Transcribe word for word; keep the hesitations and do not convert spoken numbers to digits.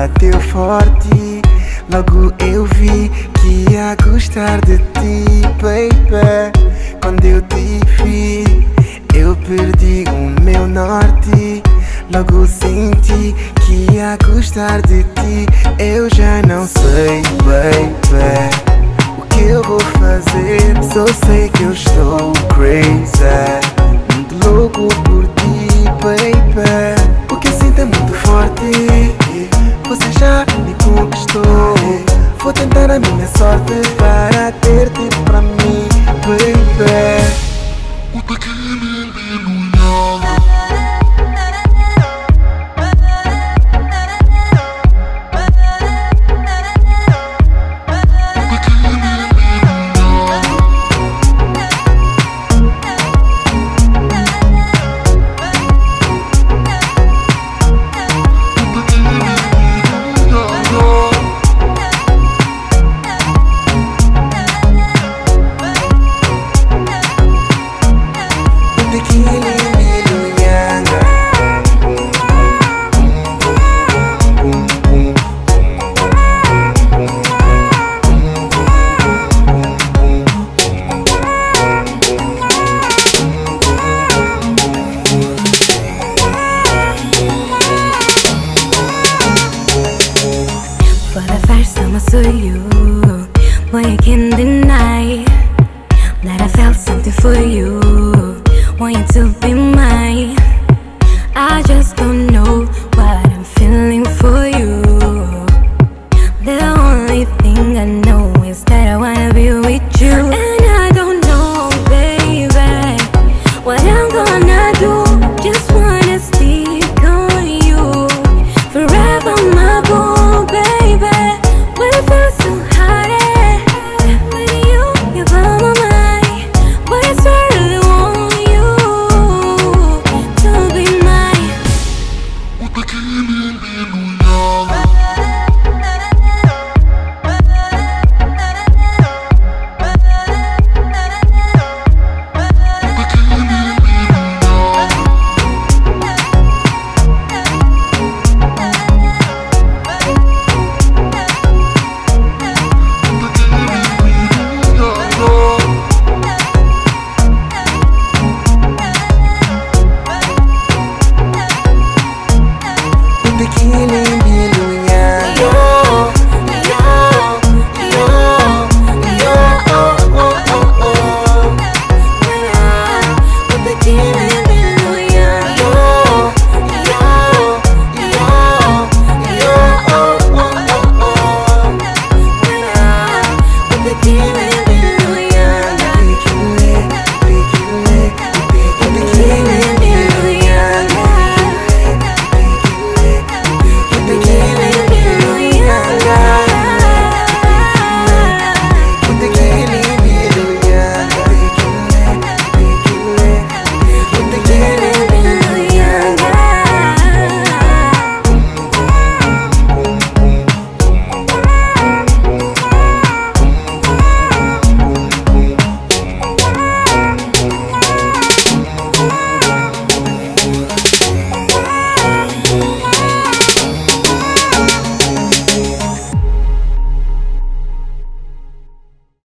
bateu forte. Logo eu vi que ia gostar de ti, baby. Quando eu te vi, eu perdi o meu norte. Logo senti que ia gostar de ti. Eu já não sei, baby, o que eu vou fazer. Só sei que eu estou crazy, muito louco por ti, baby. O que eu sinto é muito forte, você já me conquistou. Vou tentar a minha sorte para ter-te pra mim, baby. Puta que menina. To you, boy, I can't deny that I felt something for you. Want you to be mine.